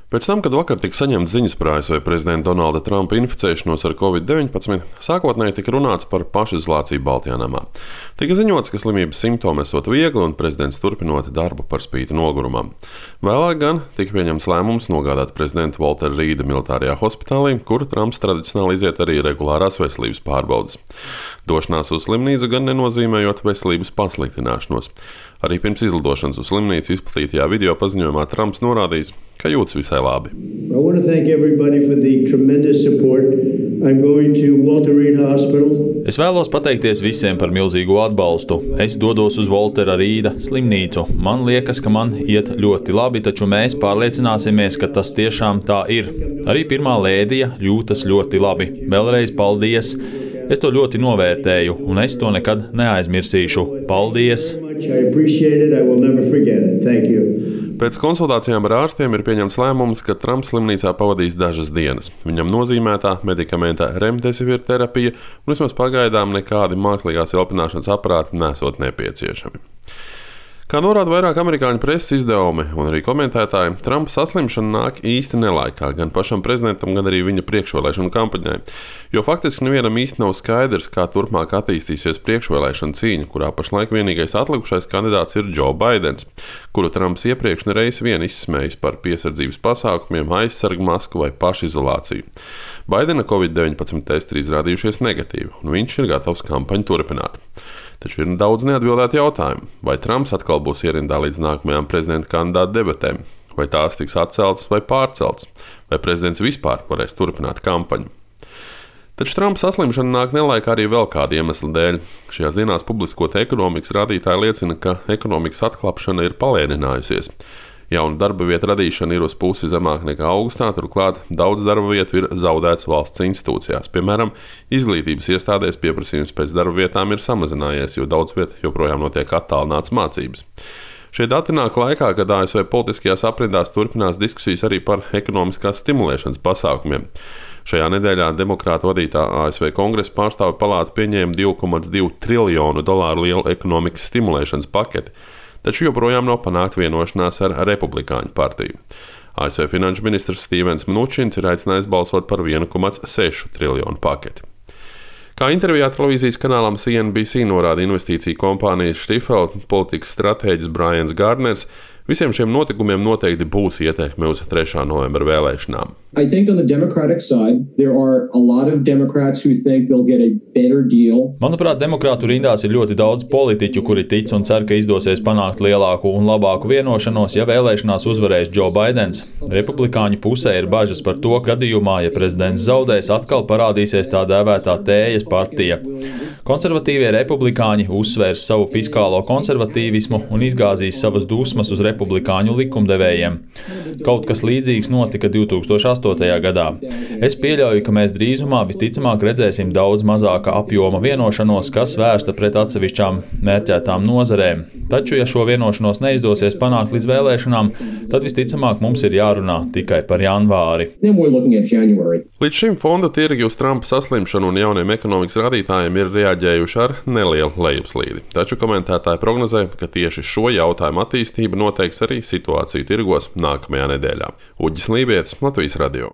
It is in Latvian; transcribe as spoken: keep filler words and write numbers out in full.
Pēc tam, kad vakar tika saņemts ziņas par A S V prezidenta Donalda Trumpa inficēšanos ar covid deviņpadsmit, sākotnēji tika runāts par pašizolāciju Baltijā namā. Tika ziņots, ka slimības simptomi esot viegli un prezidents turpinot darbu par spīti nogurumam. Vēlāk gan tika pieņemts lēmums nogādāt prezidenta Waltera Reida militārajā hospitālī, kur Trumps tradicionāli iziet arī regulārās veselības pārbaudes. Došanās uz slimnīcu gan nenozīmējot veselības pasliktināšanos. Arī pirms izlidošanas uz slimnīcu izplatītajā video paziņojumā Trumps norādījis, ka jūtas visai labi. Es vēlos pateikties visiem par milzīgo atbalstu. Es dodos uz Waltera Reida slimnīcu. Man liekas, ka man iet ļoti labi, taču mēs pārliecināsimies, ka tas tiešām tā ir. Arī pirmā lēdija jūtas ļoti labi. Vēlreiz paldies! Es to ļoti novērtēju, un es to nekad neaizmirsīšu. Paldies! Pēc konsultācijām ar ārstiem ir pieņemts lēmums, ka Trumps slimnīcā pavadīs dažas dienas. Viņam nozīmētā medikamenta remdesivir terapija un vismaz pagaidām nekādi mākslīgās elpināšanas aparāti nesot nepieciešami. Kā norāda vairāk amerikāņu preses izdevumi un arī komentētāji, Trumpa saslimšana nāk īsti nelaikā gan pašam prezidentam, gan arī viņa priekšvēlēšanu kampaņai. Jo faktiski nevienam īsti nav skaidrs, kā turpmāk attīstīsies priekšvēlēšana cīņa, kurā pašlaik vienīgais atlikušais kandidāts ir Joe Baidens, kuru Trumps iepriekš nereiz vien izsmējis par piesardzības pasākumiem, aizsargu masku vai pašizolāciju. Baidena covid deviņpadsmit testi ir izrādījušies negatīvi, un viņš ir gatavs kampaņu turpināt. Taču ir daudz neatbildētu jautājumu. Vai Trumps atkal būs ierindā līdz nākamajām prezidenta kandidāta debatēm? Vai tās tiks atceltas vai pārceltas? Vai prezidents vispār varēs turpināt kampaņu? Taču Trumpa saslimšana nāk nelaikā arī vēl kāda iemesla dēļ. Šajās dienās publiskota ekonomikas rādītāji liecina, ka ekonomikas atklāpšana ir palēninājusies. Jauna darba vieta radīšana ir uz pusi zemāk nekā augustā, turklāt daudz darba vietu ir zaudēts valsts institūcijās. Piemēram, izglītības iestādēs pieprasījums pēc darba vietām ir samazinājies, jo daudz viet joprojām notiek attālinātas mācības. Šie dati nāk laikā, kad A S V politiskajās aprindās turpinās diskusijas arī par ekonomiskās stimulēšanas pasākumiem. Šajā nedēļā demokrātu vadītā A S V Kongresa pārstāvju palāta pieņēma divi komats divi triljonu dolāru lielu ekonomikas stimulēšanas paketi. Taču joprojām nav panākta vienošanās ar Republikāņu partiju. A S V finanšu ministrs Stevens Mnučins ir aicinājis balsot par vienu komats sešu triljonu paketi. Kā intervijā televīzijas kanālam C N B C norāda investīciju kompānijas Stifel politikas stratēģis Brians Gardners, visiem šiem notikumiem noteikti būs ietekme uz trešā novembra vēlēšanām. I think on the Democratic side, there are a lot of Democrats who think they'll get a better deal. Manuprāt, demokrātu rindās ir ļoti daudz politiķu, kuri tic un cer, ka izdosies panākt lielāku un labāku vienošanos, ja vēlēšanās uzvarēs Joe Baidens. Republikāņu pusē ir bažas par to, ka gadījumā, ja prezidents zaudēs, atkal parādīsies tā dēvētā tējas partija. Konservatīvie republikāņi uzsvērs savu fiskālo konservatīvismu un izgāzīs savas dusmas uz republikāņu likumdevējiem. Kaut kas līdzīgs notika divi tūkstoši astotajā gadā. Es pieļauju, ka mēs drīzumā visticamāk redzēsim daudz mazāka apjoma vienošanos, kas vērsta pret atsevišķām mērķētām nozarēm. Taču, ja šo vienošanos neizdosies panākt līdz vēlēšanām, tad visticamāk mums ir jārunā tikai par janvāri. Līdz šim fondu tirgi uz Trumpa saslimšanu un jauniem ekonomikas rādītājiem ir reaģējuši ar nelielu lejupslīdi. Taču komentētāji prognozē, ka tieši šo jautājumu attīstība noteiks arī situāciju tirgos nākamajā nedēļā. Uģis Lībietis, Latvijas radio.